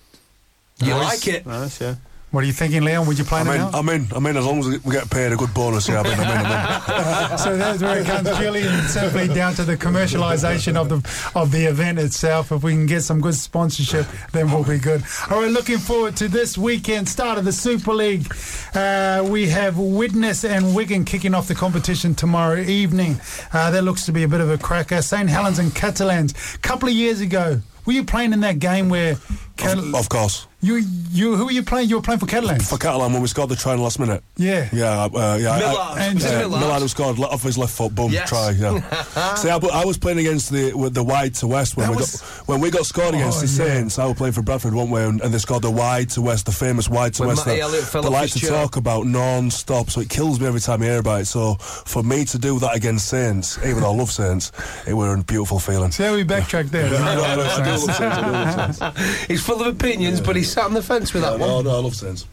You Nice. like it? Nice, yeah. What are you thinking, Leon? Would you play I'm it in, now? I'm in, I'm in, as long as we get paid a good bonus, yeah, I'm in, I'm in, I'm in. So that's where it comes purely and simply down to the commercialisation of the of the event itself. If we can get some good sponsorship, then we'll be good. All right, looking forward to this weekend start of the Super League. Uh, we have Widnes and Wigan kicking off the competition tomorrow evening. Uh, that looks to be a bit of a cracker. Saint Helens and Catalans. A couple of years ago, were you playing in that game where... Cat- of, of course. You, you, who were you playing? You were playing for Catalans? For Catalan, when we scored the try in the last minute. Yeah. Yeah, uh, yeah. Millard. And- Was it Yeah, Millard? Millard who scored off his left foot, boom, Yes. try. Yeah. See, I, I was playing against the with the wide to west when That we was- got when we got scored against Oh, the yeah. Saints. I was playing for Bradford, weren't we? And, and they scored the wide to west, the famous wide to When west. Matty that Elliott fell they off like his to chair. talk about non-stop, so it kills me every time I hear about it. So for me to do that against Saints, even though I love Saints, it were a beautiful feeling. See how we backtrack there? I, I, I, do love Saints. I do love Saints. He's full of opinions, but he's sat on the fence with that No, one. no, I love Saints.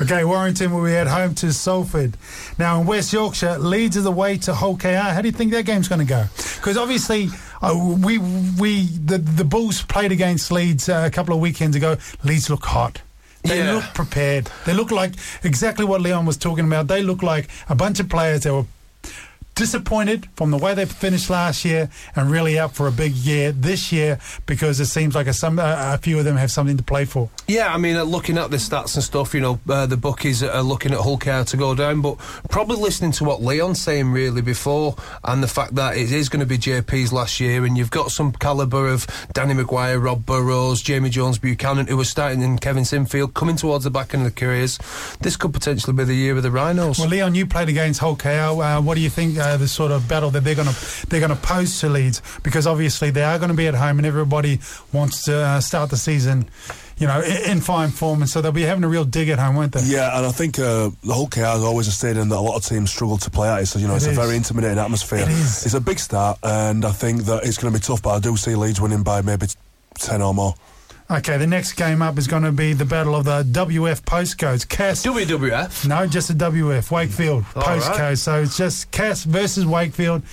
Okay, Warrington will be at home to Salford. Now in West Yorkshire, Leeds is away to Hull K R. How do you think that game's going to go? Because obviously uh, we we the the Bulls played against Leeds uh, a couple of weekends ago. Leeds look hot. They Yeah. look prepared. They look like exactly what Leon was talking about. They look like a bunch of players that were disappointed from the way they finished last year and really up for a big year this year, because it seems like a, some, a, a few of them have something to play for. Yeah, I mean, uh, looking at the stats and stuff, you know, uh, the bookies are looking at Hull K R to go down, but probably listening to what Leon's saying really before, and the fact that it is going to be J P's last year, and you've got some calibre of Danny Maguire, Rob Burrows, Jamie Jones-Buchanan, who was starting in Kevin Sinfield, coming towards the back end of their careers. This could potentially be the year of the Rhinos. Well, Leon, you played against Hull K R. Uh, what do you think uh, the sort of battle that they're going to they're going to pose to Leeds? Because obviously they are going to be at home, and everybody wants to uh, start the season, you know, in, in fine form, and so they'll be having a real dig at home, won't they? Yeah, and I think uh, the Hull K R is always a stadium that a lot of teams struggle to play at. So, you know, It it's is. a very intimidating atmosphere. It is. It's a big start, and I think that it's going to be tough, but I do see Leeds winning by maybe ten or more. Okay, the next game up is going to be the battle of the W F postcodes. Cass. W W F? No, just a W F, Wakefield All postcode. right. So it's just Cass versus Wakefield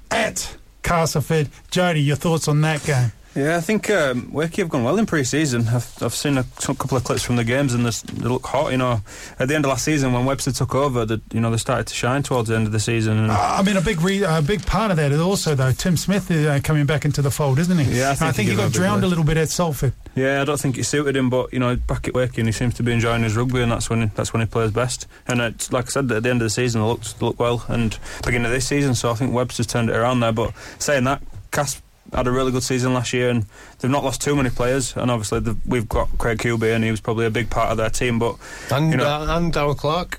at Castleford. Jody, your thoughts on that game? Yeah, I think um, Wakey have gone well in pre-season. I've, I've seen a some couple of clips from the games, and this- they look hot. You know, at the end of last season when Webster took over, the, you know, they started to shine towards the end of the season. And Uh, I mean, a big re- a big part of that is also, though, Tim Smith is uh, coming back into the fold, isn't he? Yeah, I And think I think he he gave got a big drowned a lift. little bit at Salford. yeah, I don't think it suited him, but you know, back at Wakey, and he seems to be enjoying his rugby, and that's when he, that's when he plays best. And it's, like I said, at the end of the season, they looked they looked well, and beginning of this season, so I think Webster's turned it around there. But saying that, Cass had a really good season last year, and they've not lost too many players. And obviously, the, we've got Craig Kuby, and he was probably a big part of their team. But And, you know, uh, and Darryl Clark.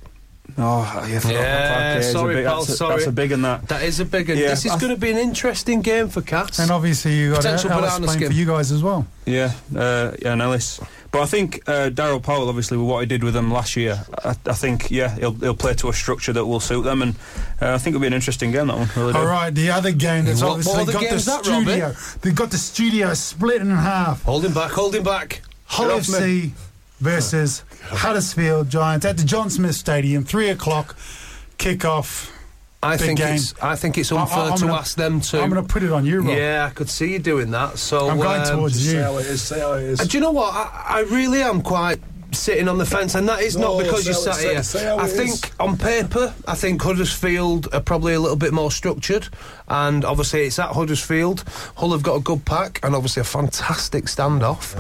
oh, yeah, I forgot Yeah, Clark, he's a sorry, big, pal, that's, a, sorry. that's a big one. That That is a big one. Yeah, This is I going to be an interesting game for Cats. And obviously, you got Potential Alice banana playing skin. for you guys as well. Yeah, uh, yeah, and Ellis. But I think uh, Darryl Powell, obviously, with what he did with them last year, I, I think, yeah, he'll, he'll play to a structure that will suit them, and uh, I think it'll be an interesting game, that one. Really All do. right, the other game that's What- obviously what other got the game's that, Robbie? studio. They got the studio split in half. Holding back, holding back. Hull Get F off me. C versus Huddersfield Giants at the John Smith Stadium, three o'clock kick-off. I Big think game. it's I think it's I- I- unfair I'm to gonna- ask them to. I'm going to put it on you, Rob. Yeah, I could see you doing that. So I'm going um, towards Say you. how it is, say how it is. And do you know what? I, I really am quite sitting on the fence, and that is No, not because say you how it- sat say- here. say how I it think is. on paper, I think Huddersfield are probably a little bit more structured, and obviously it's at Huddersfield. Hull have got a good pack, and obviously a fantastic standoff.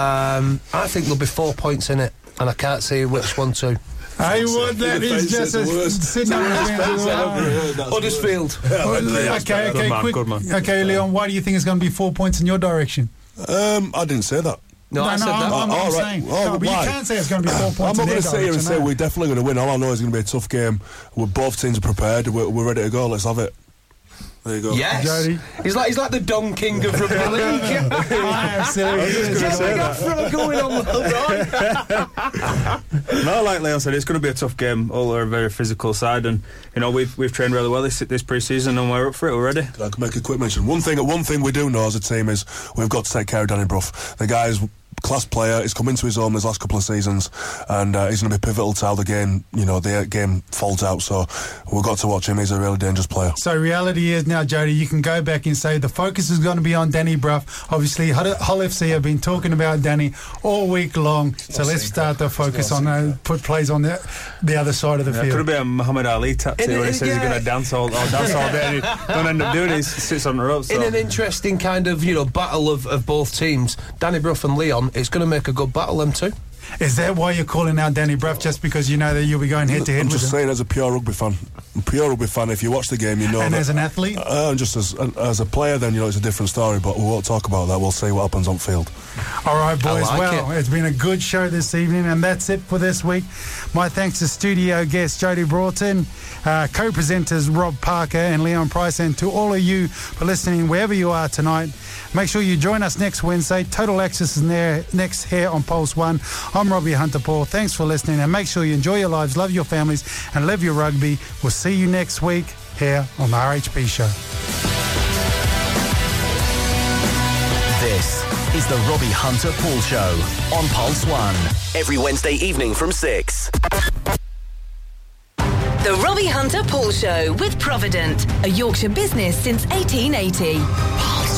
Um, I think there'll be four points in it, and I can't see which one to. Hey, what that The is face just is the a worst. sitting on the That's bench as I've well. ever heard. That's Huddersfield. Well, Okay, Good okay, man, quick. good man. Okay, Leon, why do you think it's going to be four points in your direction? Um, I didn't say that. No, I said I'm, that. I'm, I'm Oh, all right. saying. Oh, no, but why? you can't say it's going to be four points I'm in not their going to sit here and direction, say no. we're definitely going to win. All I know is it's going to be a tough game. We're both teams are prepared. We're, we're ready to go. Let's have it. There you go. Yes, Jody. he's like he's like the Don King of rugby league. I am silly. Just we got through going on well, right? No, like Leon said, it's going to be a tough game. Hull are a very physical side, and you know we've we've trained really well this this pre-season, and we're up for it already. I can make a quick mention. One thing, one thing we do know as a team is we've got to take care of Danny Brough. The guy is class player. He's come into his own these last couple of seasons, and uh, he's going to be pivotal to how the game, you know, the game folds out. So we've got to watch him. He's a really dangerous player. So reality is now, Jody, you can go back and say the focus is going to be on Danny Brough. Obviously, Hull Hull F C have been talking about Danny all week long. So let's start the focus on uh, put plays on the the other side of the Yeah, field. could have been a Muhammad Ali tactic In where he it- says yeah. he's going to dance all, all dance all day, and he don't end up doing it. He sits on the ropes. So. In an interesting kind of, you know, battle of, of both teams, Danny Brough and Leon, it's going to make a good battle, them two. Is that why you're calling out Danny Brough, just because you know that you'll be going head to head I'm with just him? saying, as a pure rugby fan, a pure rugby fan, if you watch the game, you know And that. as an athlete? Uh, and just as as a player, then you know it's a different story. But we won't talk about that. We'll see what happens on field. All right, boys. like Well, it. it's been a good show this evening, and that's it for this week. My thanks to studio guest Jody Broughton, uh, co-presenters Rob Parker and Leon Price, and to all of you for listening wherever you are tonight. Make sure you join us next Wednesday. Total Access is there next here on Pulse One. I'm Robbie Hunter-Paul. Thanks for listening, and make sure you enjoy your lives, love your families, and live your rugby. We'll see you next week here on the R H P Show. This is the Robbie Hunter Paul Show on Pulse One. Every Wednesday evening from six. The Robbie Hunter Paul Show with Provident, a Yorkshire business since eighteen eighty. Pulse.